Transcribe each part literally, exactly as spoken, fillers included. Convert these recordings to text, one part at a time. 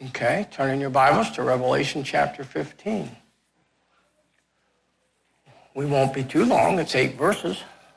Okay, turn in your Bibles to Revelation chapter fifteen. We won't be too long. It's eight verses.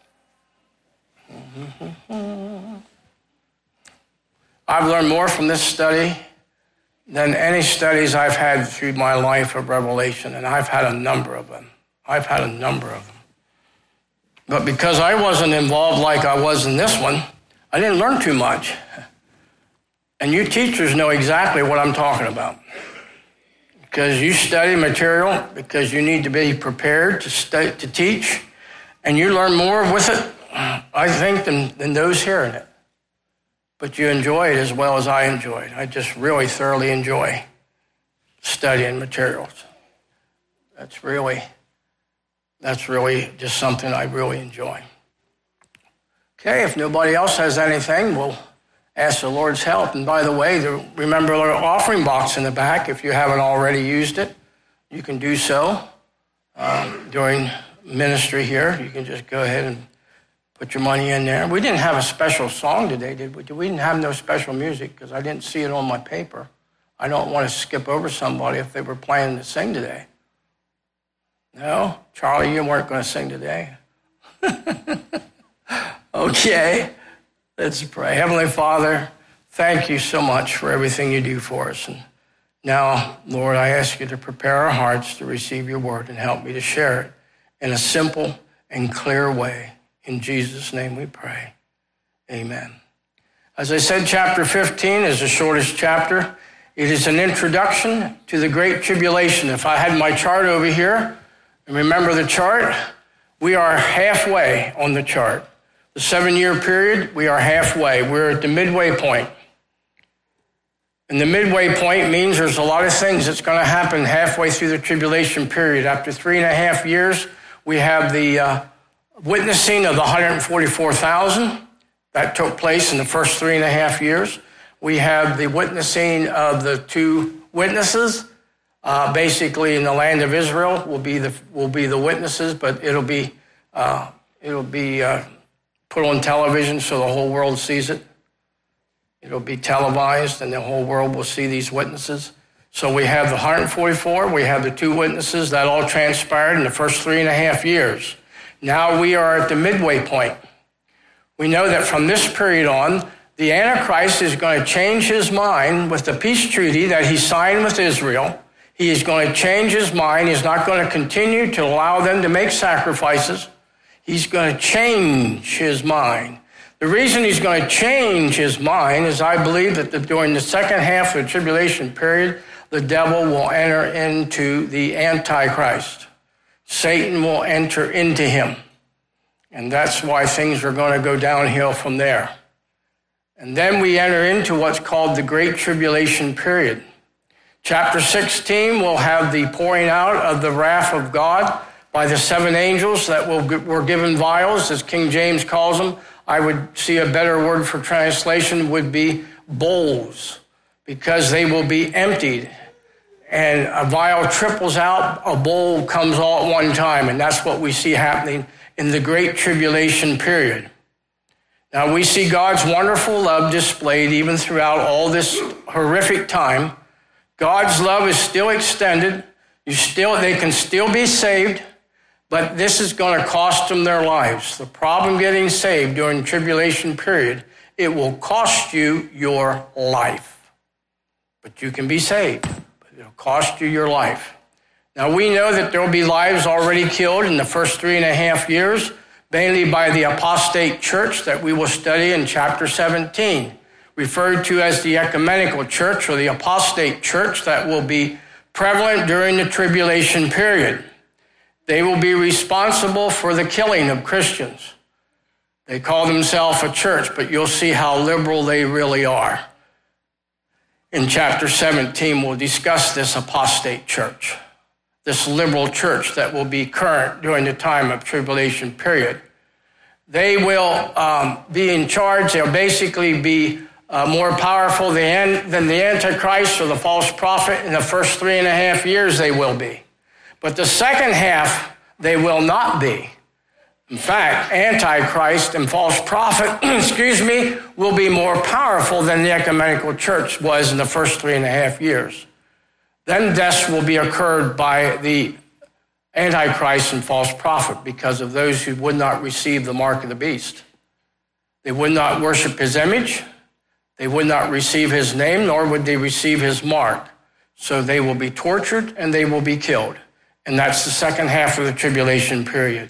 I've learned more from this study than any studies I've had through my life of Revelation, and I've had a number of them. I've had a number of them. But because I wasn't involved like I was in this one, I didn't learn too much. And you teachers know exactly what I'm talking about. Because you study material, because you need to be prepared to study, to teach, and you learn more with it, I think, than, than those hearing it. But you enjoy it as well as I enjoy it. I just really thoroughly enjoy studying materials. That's really, that's really just something I really enjoy. Okay, if nobody else has anything, we'll ask the Lord's help. And by the way, the, remember our offering box in the back. If you haven't already used it, you can do so um, during ministry here. You can just go ahead and put your money in there. We didn't have a special song today, did we? We didn't have no special music because I didn't see it on my paper. I don't want to skip over somebody if they were planning to sing today. No? Charlie, you weren't going to sing today? Okay. Let's pray. Heavenly Father, thank you so much for everything you do for us. And now, Lord, I ask you to prepare our hearts to receive your word and help me to share it in a simple and clear way. In Jesus' name we pray. Amen. As I said, chapter fifteen is the shortest chapter. It is an introduction to the Great Tribulation. If I had my chart over here, and remember the chart, we are halfway on the chart. The seven-year period, we are halfway. We're at the midway point. And the midway point means there's a lot of things that's going to happen halfway through the tribulation period. After three and a half years, we have the uh, witnessing of the one hundred forty-four thousand. That took place in the first three and a half years. We have the witnessing of the two witnesses. Uh, basically, in the land of Israel will be the will be the witnesses, but it'll be uh, it'll be. Uh, put on television so the whole world sees it. It'll be televised and the whole world will see these witnesses. So we have the one hundred forty-four, we have the two witnesses, that all transpired in the first three and a half years. Now we are at the midway point. We know that from this period on, the Antichrist is going to change his mind with the peace treaty that he signed with Israel. He is going to change his mind. He's not going to continue to allow them to make sacrifices. He's going to change his mind. The reason he's going to change his mind is I believe that the, during the second half of the tribulation period, the devil will enter into the Antichrist. Satan will enter into him. And that's why things are going to go downhill from there. And then we enter into what's called the Great Tribulation period. Chapter sixteen will have the pouring out of the wrath of God by the seven angels that will, were given vials, as King James calls them. I would see a better word for translation would be bowls, because they will be emptied. And a vial triples out, a bowl comes all at one time, and that's what we see happening in the Great Tribulation period. Now, we see God's wonderful love displayed even throughout all this horrific time. God's love is still extended. You still, they can still be saved. But this is going to cost them their lives. The problem getting saved during the tribulation period, it will cost you your life. But you can be saved, but it'll cost you your life. Now, we know that there will be lives already killed in the first three and a half years, mainly by the apostate church that we will study in chapter seventeen, referred to as the ecumenical church or the apostate church that will be prevalent during the tribulation period. They will be responsible for the killing of Christians. They call themselves a church, but you'll see how liberal they really are. In chapter seventeen, we'll discuss this apostate church, this liberal church that will be current during the time of tribulation period. They will um, be in charge. They'll basically be uh, more powerful than, than the Antichrist or the false prophet. In the first three and a half years, they will be. But the second half, they will not be. In fact, Antichrist and false prophet, excuse me, will be more powerful than the ecumenical church was in the first three and a half years. Then deaths will be occurred by the Antichrist and false prophet because of those who would not receive the mark of the beast. They would not worship his image. They would not receive his name, nor would they receive his mark. So they will be tortured and they will be killed. And that's the second half of the tribulation period.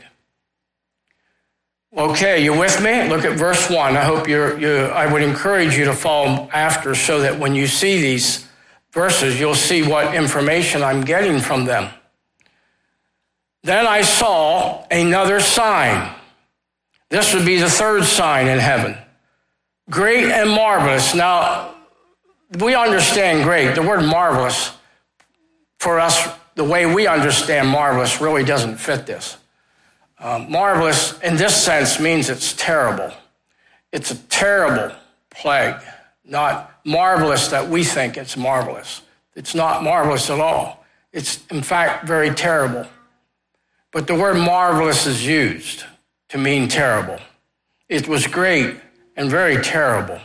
Okay, you with me? Look at verse one. I hope you're, you, I would encourage you to follow after so that when you see these verses, you'll see what information I'm getting from them. Then I saw another sign. This would be the third sign in heaven. Great and marvelous. Now, we understand great. The word marvelous, for us, the way we understand marvelous really doesn't fit this. Um, marvelous, in this sense, means it's terrible. It's a terrible plague, not marvelous that we think it's marvelous. It's not marvelous at all. It's, in fact, very terrible. But the word marvelous is used to mean terrible. It was great and very terrible.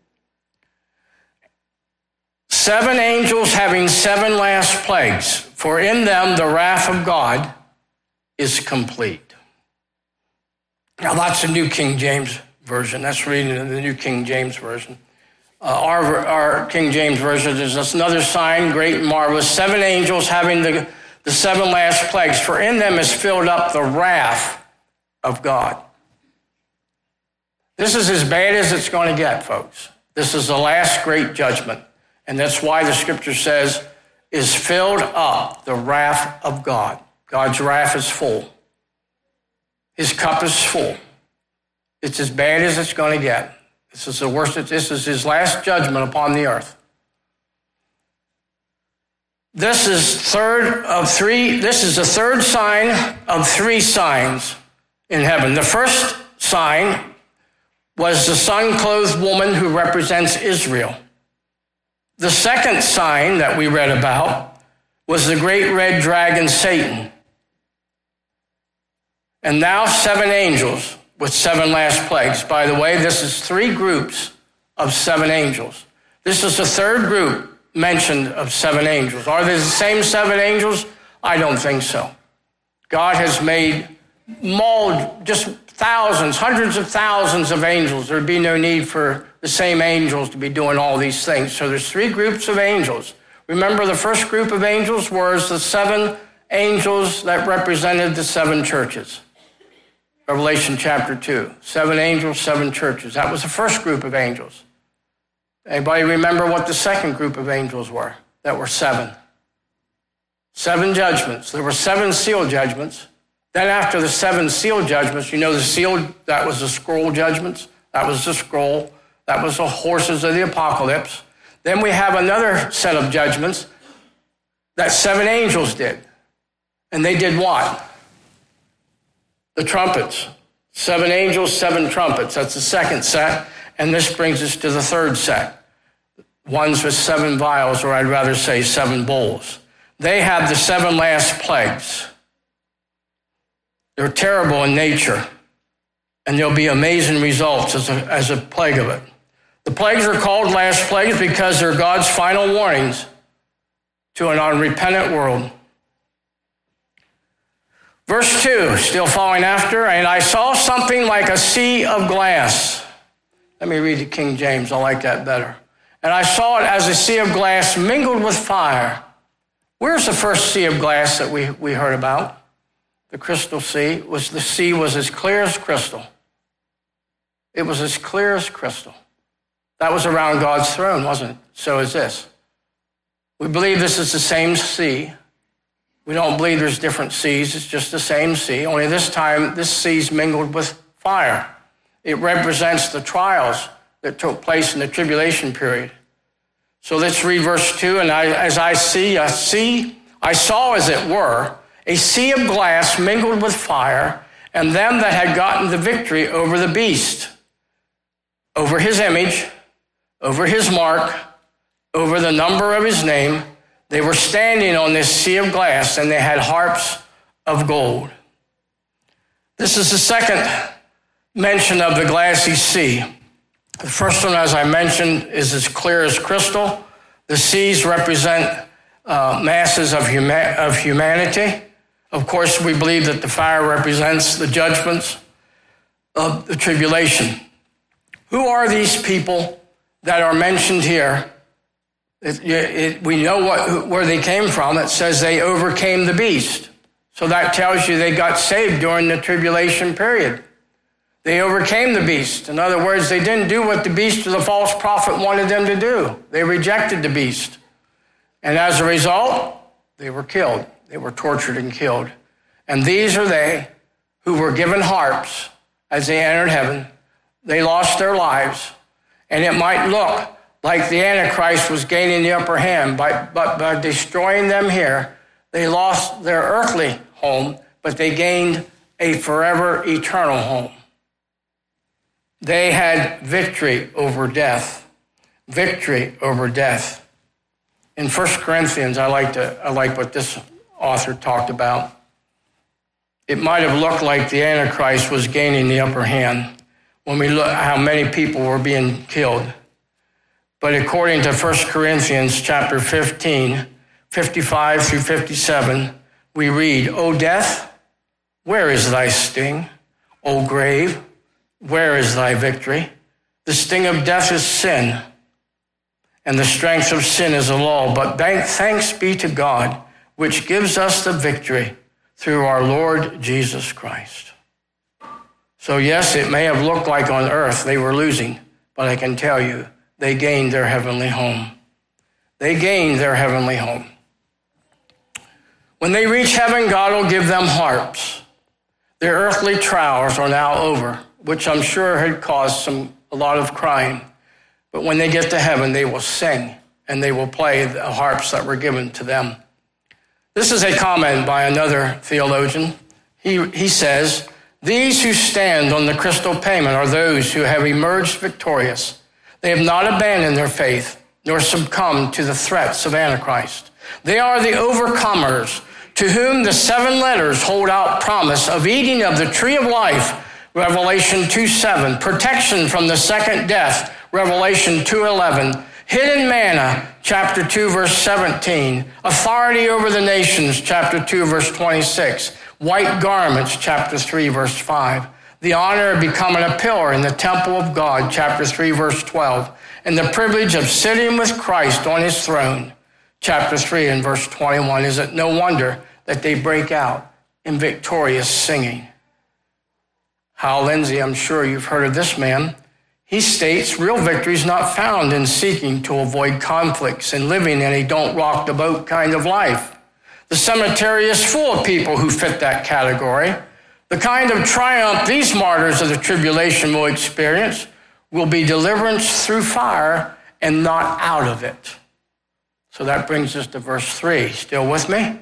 Seven angels having seven last plagues, for in them the wrath of God is complete. Now, that's the New King James Version. That's reading in the New King James Version. Uh, our, our King James Version is another sign, great and marvelous. Seven angels having the, the seven last plagues, for in them is filled up the wrath of God. This is as bad as it's going to get, folks. This is the last great judgment. And that's why the scripture says, is filled up the wrath of God. God's wrath is full. His cup is full. It's as bad as it's going to get. This is the worst. This is his last judgment upon the earth. This is third of three. This is the third sign of three signs in heaven. The first sign was the sun-clothed woman who represents Israel. The second sign that we read about was the great red dragon, Satan. And now seven angels with seven last plagues. By the way, this is three groups of seven angels. This is the third group mentioned of seven angels. Are they the same seven angels? I don't think so. God has made mold just thousands, hundreds of thousands of angels. There'd be no need for the same angels to be doing all these things. So there's three groups of angels. Remember, the first group of angels was the seven angels that represented the seven churches. Revelation chapter two. Seven angels, seven churches. That was the first group of angels. Anybody remember what the second group of angels were? That were seven. Seven judgments. There were seven seal judgments. Then after the seven seal judgments, you know the seal, that was the scroll judgments. That was the scroll. That was the horses of the apocalypse. Then we have another set of judgments that seven angels did. And they did what? The trumpets. Seven angels, seven trumpets. That's the second set. And this brings us to the third set. Ones with seven vials, or I'd rather say seven bowls. They have the seven last plagues. They're terrible in nature. And there'll be amazing results as a, as a plague of it. The plagues are called last plagues because they're God's final warnings to an unrepentant world. Verse two, still following after, and I saw something like a sea of glass. Let me read the King James. I like that better. And I saw it as a sea of glass mingled with fire. Where's the first sea of glass that we, we heard about? The crystal sea. Was the sea was as clear as crystal. It was as clear as crystal. That was around God's throne, wasn't it? So is this. We believe this is the same sea. We don't believe there's different seas. It's just the same sea. Only this time, this sea's mingled with fire. It represents the trials that took place in the tribulation period. So let's read verse two. And I, as I see, I see, I saw as it were, a sea of glass mingled with fire, and them that had gotten the victory over the beast, over his image, over his mark, over the number of his name. They were standing on this sea of glass, and they had harps of gold. This is the second mention of the glassy sea. The first one, as I mentioned, is as clear as crystal. The seas represent uh, masses of, huma- of humanity. Of course, we believe that the fire represents the judgments of the tribulation. Who are these people that are mentioned here? It, it, we know what, where they came from. It says they overcame the beast. So that tells you they got saved during the tribulation period. They overcame the beast. In other words, they didn't do what the beast or the false prophet wanted them to do. They rejected the beast. And as a result, they were killed. They were tortured and killed. And these are they who were given harps as they entered heaven. They lost their lives. And it might look like the Antichrist was gaining the upper hand, by, but by destroying them here, they lost their earthly home, but they gained a forever eternal home. They had victory over death. Victory over death. In First Corinthians, I like to I like what this author talked about. It might have looked like the Antichrist was gaining the upper hand when we look at how many people were being killed. But according to First Corinthians chapter fifteen, fifty-five through fifty-seven, we read, O death, where is thy sting? O grave, where is thy victory? The sting of death is sin, and the strength of sin is the law. But thanks be to God, which gives us the victory through our Lord Jesus Christ. So yes, it may have looked like on earth they were losing, but I can tell you, they gained their heavenly home. They gained their heavenly home. When they reach heaven, God will give them harps. Their earthly trials are now over, which I'm sure had caused some a lot of crying. But when they get to heaven, they will sing, and they will play the harps that were given to them. This is a comment by another theologian. He, he says, these who stand on the crystal pavement are those who have emerged victorious. They have not abandoned their faith, nor succumbed to the threats of Antichrist. They are the overcomers, to whom the seven letters hold out promise of eating of the tree of life, Revelation two seven, protection from the second death, Revelation two eleven, hidden manna, chapter two, verse seventeen, authority over the nations, chapter two, verse twenty-six, white garments, chapter three, verse five, the honor of becoming a pillar in the temple of God, chapter three, verse twelve, and the privilege of sitting with Christ on his throne, chapter three and verse twenty-one. Is it no wonder that they break out in victorious singing? Hal Lindsey, I'm sure you've heard of this man. He states real victory is not found in seeking to avoid conflicts and living in a don't rock the boat kind of life. The cemetery is full of people who fit that category. The kind of triumph these martyrs of the tribulation will experience will be deliverance through fire and not out of it. So that brings us to verse three. Still with me?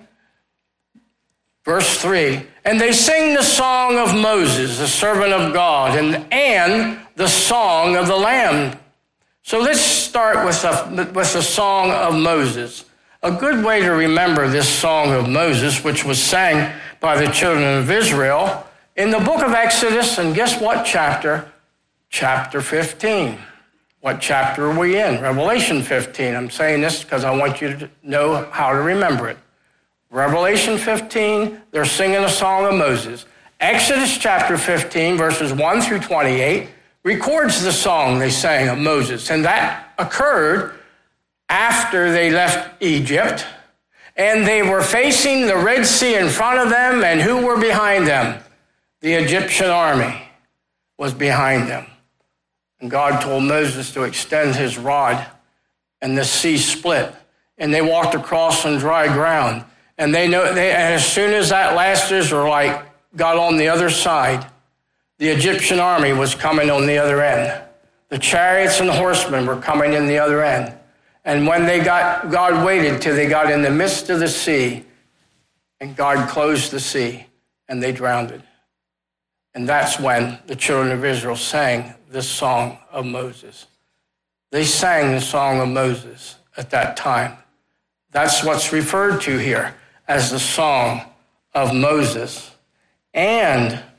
Verse three, and they sing the song of Moses, the servant of God, and, and the song of the Lamb. So let's start with the, with the song of Moses. A good way to remember this song of Moses, which was sang by the children of Israel, in the book of Exodus, and guess what chapter? Chapter fifteen. What chapter are we in? Revelation fifteen. I'm saying this because I want you to know how to remember it. Revelation fifteen, they're singing a song of Moses. Exodus chapter fifteen, verses one through twenty-eight, records the song they sang of Moses. And that occurred after they left Egypt, and they were facing the Red Sea in front of them, and who were behind them? The Egyptian army was behind them. And God told Moses to extend his rod, and the sea split, and they walked across on dry ground. And they know, they, and as soon as that last Israelite got on the other side, the Egyptian army was coming on the other end. The chariots and the horsemen were coming in the other end. And when they got, God waited till they got in the midst of the sea, and God closed the sea, and they drowned. And that's when the children of Israel sang this song of Moses. They sang the song of Moses at that time. That's what's referred to here as the song of Moses. And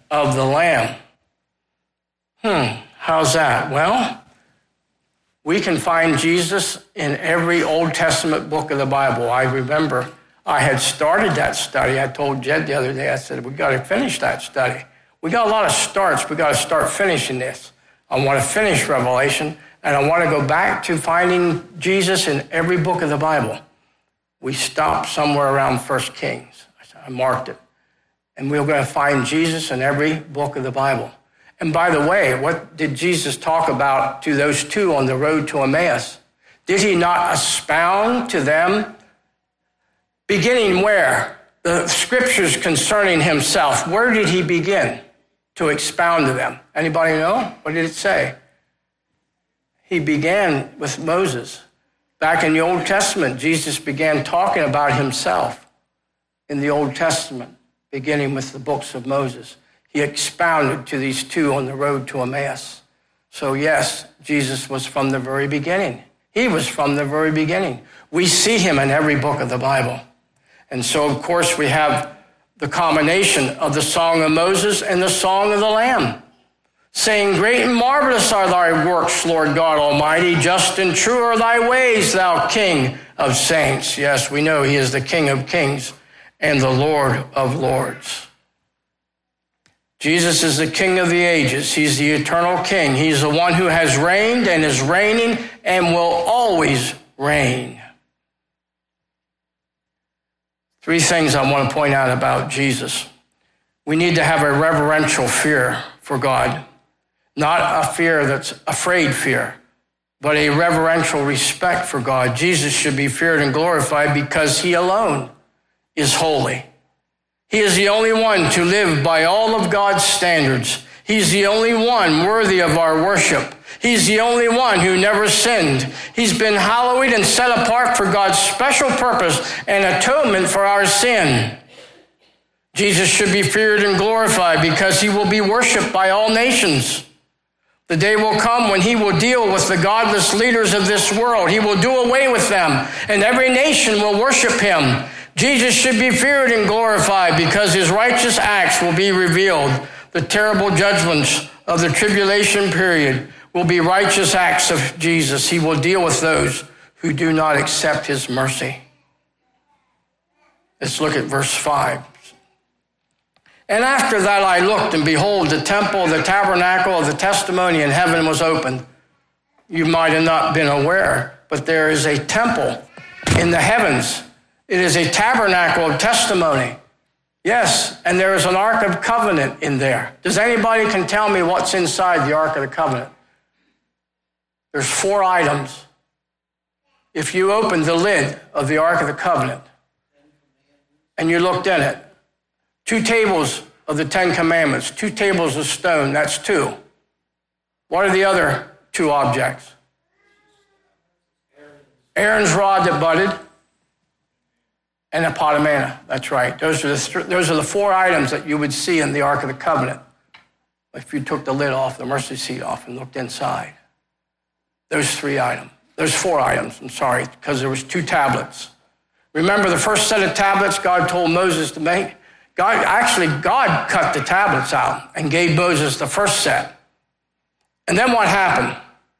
of the Lamb. Hmm, how's that? Well, we can find Jesus in every Old Testament book of the Bible. I remember I had started that study. I told Jed the other day, I said, we got to finish that study. We got a lot of starts. We got to start finishing this. I want to finish Revelation, and I want to go back to finding Jesus in every book of the Bible. We stopped somewhere around First Kings. I marked it. And we we're going to find Jesus in every book of the Bible. And by the way, what did Jesus talk about to those two on the road to Emmaus? Did he not expound to them, beginning where? The scriptures concerning himself. Where did he begin to expound to them? Anybody know? What did it say? He began with Moses. Back in the Old Testament, Jesus began talking about himself in the Old Testament, beginning with the books of Moses. He expounded to these two on the road to Emmaus. So yes, Jesus was from the very beginning. He was from the very beginning. We see him in every book of the Bible. And so, of course, we have the combination of the Song of Moses and the Song of the Lamb, saying, great and marvelous are thy works, Lord God Almighty. Just and true are thy ways, thou King of saints. Yes, we know he is the King of kings and the Lord of lords. Jesus is the King of the ages. He's the eternal King. He's the one who has reigned and is reigning and will always reign. Three things I want to point out about Jesus. We need to have a reverential fear for God. Not a fear that's afraid fear, but a reverential respect for God. Jesus should be feared and glorified because he alone is holy. He is the only one to live by all of God's standards. He's the only one worthy of our worship. He's the only one who never sinned. He's been hallowed and set apart for God's special purpose and atonement for our sin. Jesus should be feared and glorified because he will be worshiped by all nations. The day will come when he will deal with the godless leaders of this world. He will do away with them, and every nation will worship him. Jesus should be feared and glorified because his righteous acts will be revealed. The terrible judgments of the tribulation period will be righteous acts of Jesus. He will deal with those who do not accept his mercy. Let's look at verse five. And after that I looked, and behold, the temple, the tabernacle of the testimony in heaven was opened. You might have not been aware, but there is a temple in the heavens. It is a tabernacle of testimony. Yes, and there is an Ark of Covenant in there. Does anybody can tell me what's inside the Ark of the Covenant? There's four items. If you opened the lid of the Ark of the Covenant and you looked in it, two tables of the Ten Commandments, two tables of stone, that's two. What are the other two objects? Aaron's rod that budded, and a pot of manna. That's right. Those are the th- those are the four items that you would see in the Ark of the Covenant if you took the lid off, the mercy seat off, and looked inside. Those three items. Those four items, I'm sorry, because there was two tablets. Remember the first set of tablets God told Moses to make? God, actually, God cut the tablets out and gave Moses the first set. And then what happened?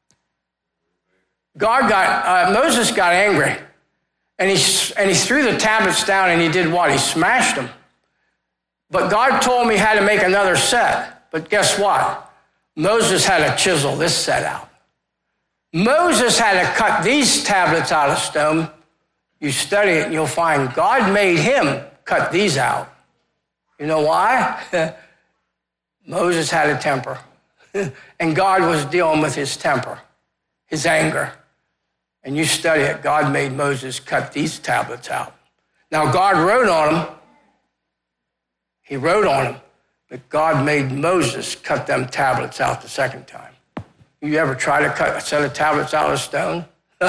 God got, uh, Moses got angry. And he, and he threw the tablets down and he did what? He smashed them. But God told him he had to make another set. But guess what? Moses had to chisel this set out. Moses had to cut these tablets out of stone. You study it and you'll find God made him cut these out. You know why? Moses had a temper. And God was dealing with his temper, his anger. And you study it, God made Moses cut these tablets out. Now, God wrote on them. He wrote on them. But God made Moses cut them tablets out the second time. You ever try to cut a set of tablets out of stone?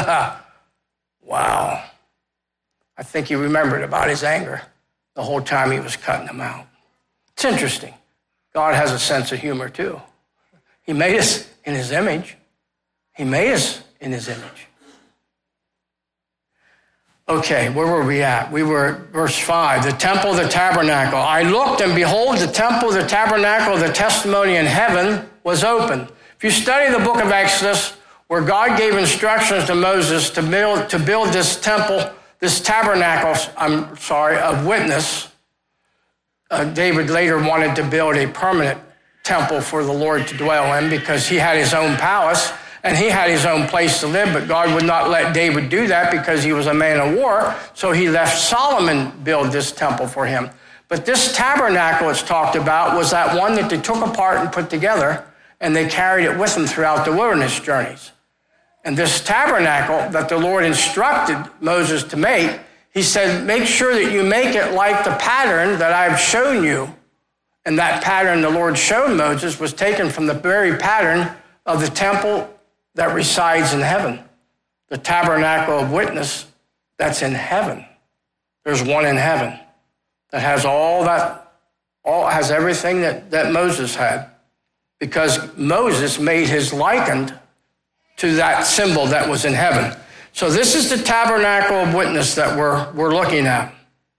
Wow. I think he remembered about his anger the whole time he was cutting them out. It's interesting. God has a sense of humor, too. He made us in his image. He made us in his image. Okay, where were we at? We were at verse five, the temple, the tabernacle. I looked, and behold, the temple, the tabernacle, the testimony in heaven was open. If you study the book of Exodus, where God gave instructions to Moses to build, to build this temple, this tabernacle, I'm sorry, of witness, uh, David later wanted to build a permanent temple for the Lord to dwell in because he had his own palace and he had his own place to live, but God would not let David do that because he was a man of war, so he left Solomon build this temple for him. But this tabernacle it's talked about was that one that they took apart and put together, and they carried it with them throughout the wilderness journeys. And this tabernacle that the Lord instructed Moses to make, he said, make sure that you make it like the pattern that I've shown you. And that pattern the Lord showed Moses was taken from the very pattern of the temple that resides in heaven. The tabernacle of witness that's in heaven. There's one in heaven that has all that, all has everything that, that Moses had. Because Moses made his likened to that symbol that was in heaven. So this is the tabernacle of witness that we're, we're looking at.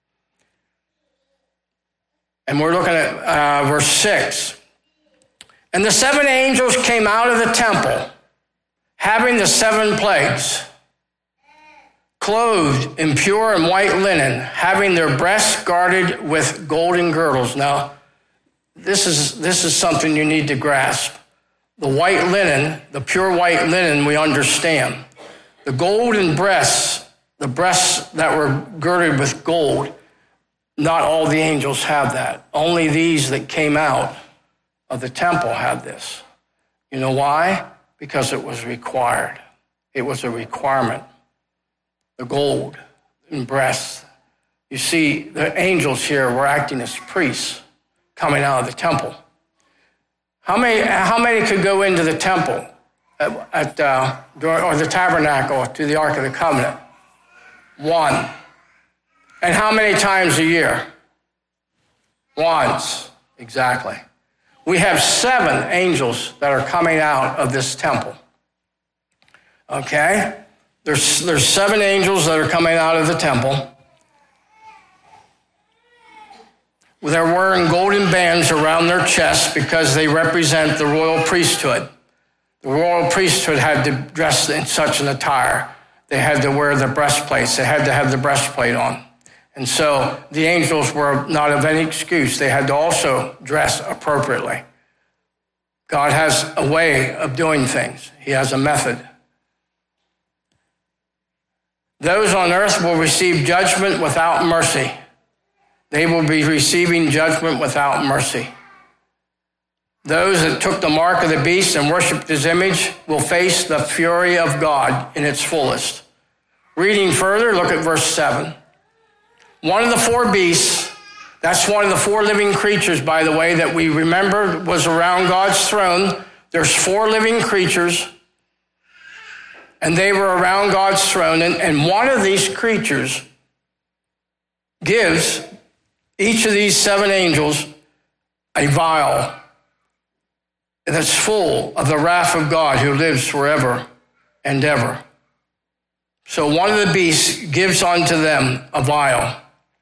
And we're looking at uh, verse six. And the seven angels came out of the temple, having the seven plagues, clothed in pure and white linen, having their breasts guarded with golden girdles. Now, this is, this is something you need to grasp. The white linen, the pure white linen, we understand. The golden breasts, the breasts that were girded with gold, not all the angels have that. Only these that came out of the temple had this. You know why? Because it was required. It was a requirement. The gold and breasts. You see, the angels here were acting as priests coming out of the temple. How many, how many could go into the temple at, at uh, or the tabernacle to the Ark of the Covenant? One. And how many times a year? Once. Exactly. We have seven angels that are coming out of this temple. Okay? There's, there's seven angels that are coming out of the temple. They're wearing golden bands around their chests because they represent the royal priesthood. The royal priesthood had to dress in such an attire. They had to wear the breastplates. They had to have the breastplate on. And so the angels were not of any excuse. They had to also dress appropriately. God has a way of doing things. He has a method. Those on earth will receive judgment without mercy. They will be receiving judgment without mercy. Those that took the mark of the beast and worshiped his image will face the fury of God in its fullest. Reading further, look at verse seven. One of the four beasts, that's one of the four living creatures, by the way, that we remember was around God's throne. There's four living creatures, and they were around God's throne, and, and one of these creatures gives each of these seven angels a vial that's full of the wrath of God who lives forever and ever. So one of the beasts gives unto them a vial.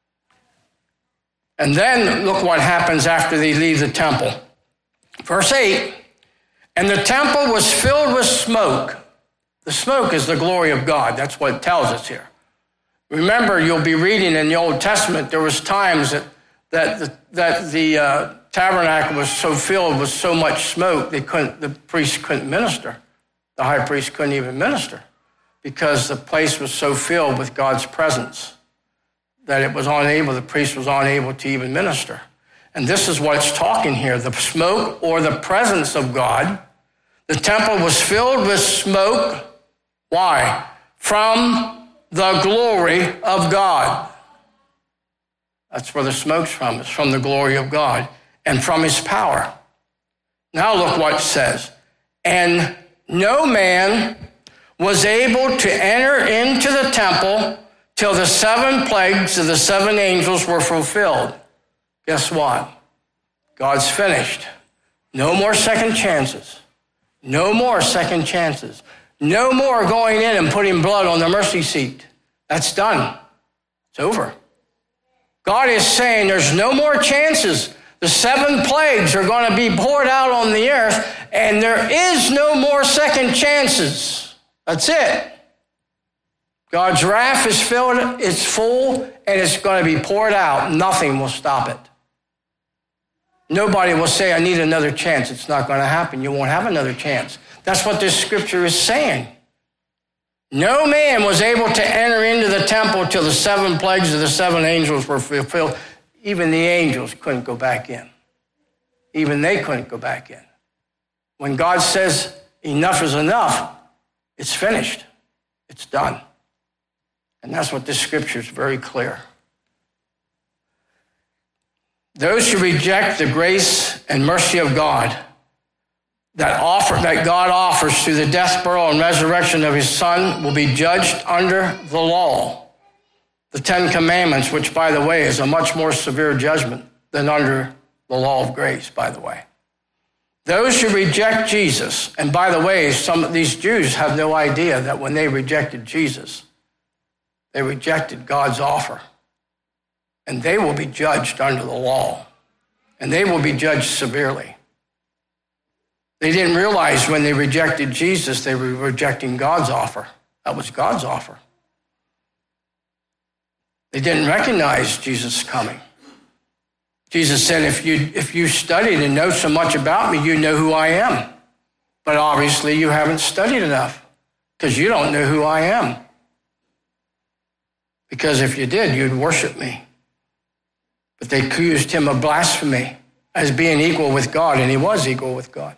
And then look what happens after they leave the temple. Verse eight, and the temple was filled with smoke. The smoke is the glory of God. That's what it tells us here. Remember, you'll be reading in the Old Testament, there was times that that the, that the uh, tabernacle was so filled with so much smoke, they couldn't, the priest couldn't minister. The high priest couldn't even minister because the place was so filled with God's presence that it was unable, the priest was unable to even minister. And this is what it's talking here, the smoke or the presence of God. The temple was filled with smoke. Why? From the glory of God. That's where the smoke's from. It's from the glory of God and from his power. Now look what it says. And no man was able to enter into the temple till the seven plagues of the seven angels were fulfilled. Guess what? God's finished. No more second chances. No more second chances. No more going in and putting blood on the mercy seat. That's done. It's over. God is saying there's no more chances. The seven plagues are going to be poured out on the earth, and there is no more second chances. That's it. God's wrath is filled, it's full, and it's going to be poured out. Nothing will stop it. Nobody will say, I need another chance. It's not going to happen. You won't have another chance. That's what this scripture is saying. No man was able to enter into the temple till the seven plagues of the seven angels were fulfilled. Even the angels couldn't go back in. Even they couldn't go back in. When God says enough is enough, it's finished. It's done. And that's what this scripture is very clear. Those who reject the grace and mercy of God that offer that God offers through the death, burial, and resurrection of his Son will be judged under the law, the Ten Commandments, which, by the way, is a much more severe judgment than under the law of grace, by the way. Those who reject Jesus, and by the way, some of these Jews have no idea that when they rejected Jesus, they rejected God's offer. And they will be judged under the law. And they will be judged severely. They didn't realize when they rejected Jesus, they were rejecting God's offer. That was God's offer. They didn't recognize Jesus coming. Jesus said, if you, if you studied and know so much about me, you know who I am. But obviously you haven't studied enough because you don't know who I am. Because if you did, you'd worship me. But they accused him of blasphemy as being equal with God, and he was equal with God.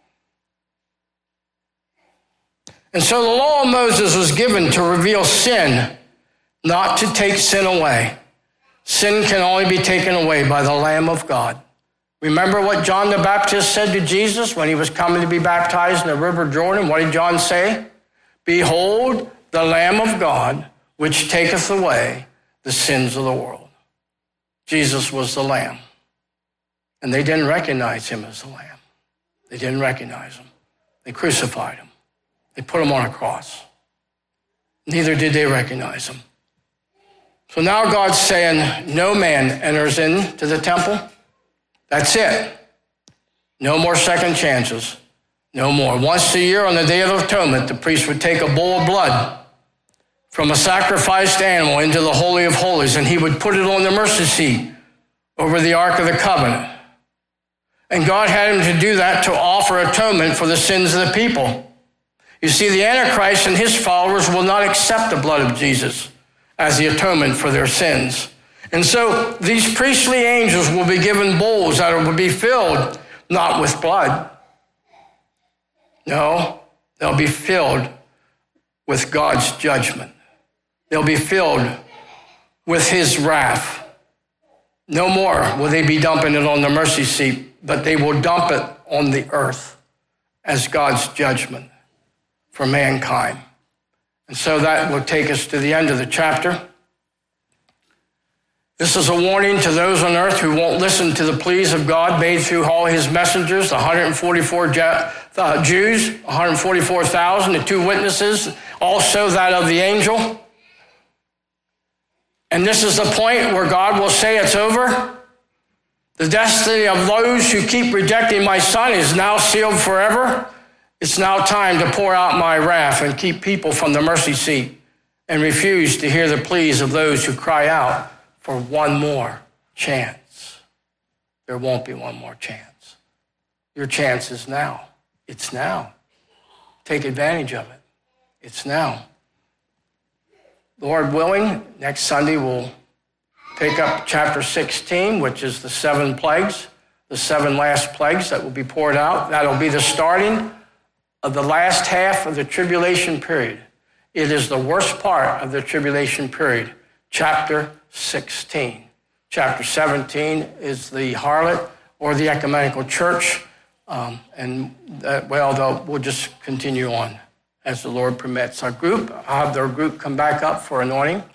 And so the law of Moses was given to reveal sin, not to take sin away. Sin can only be taken away by the Lamb of God. Remember what John the Baptist said to Jesus when he was coming to be baptized in the river Jordan? What did John say? Behold, the Lamb of God, which taketh away the sins of the world. Jesus was the Lamb. And they didn't recognize him as the Lamb. They didn't recognize him. They crucified him. They put him on a cross. Neither did they recognize him. So now God's saying, no man enters into the temple. That's it. No more second chances. No more. Once a year on the Day of Atonement, the priest would take a bowl of blood from a sacrificed animal into the Holy of Holies, and he would put it on the mercy seat over the Ark of the Covenant. And God had him to do that to offer atonement for the sins of the people. You see, the Antichrist and his followers will not accept the blood of Jesus as the atonement for their sins. And so these priestly angels will be given bowls that will be filled not with blood. No, they'll be filled with God's judgment. They'll be filled with his wrath. No more will they be dumping it on the mercy seat, but they will dump it on the earth as God's judgment for mankind. And so that will take us to the end of the chapter. This is a warning to those on earth who won't listen to the pleas of God made through all his messengers, the one hundred forty-four Jews, one hundred forty-four thousand, the two witnesses, also that of the angel. And this is the point where God will say it's over. The destiny of those who keep rejecting my Son is now sealed forever. It's now time to pour out my wrath and keep people from the mercy seat and refuse to hear the pleas of those who cry out for one more chance. There won't be one more chance. Your chance is now. It's now. Take advantage of it. It's now. Lord willing, next Sunday we'll pick up chapter sixteen, which is the seven plagues, the seven last plagues that will be poured out. That'll be the starting of the last half of the tribulation period. It is the worst part of the tribulation period, chapter sixteen. Chapter seventeen is the harlot or the ecumenical church. Um, and that, well, we'll just continue on as the Lord permits. Our group, I'll have their group come back up for anointing.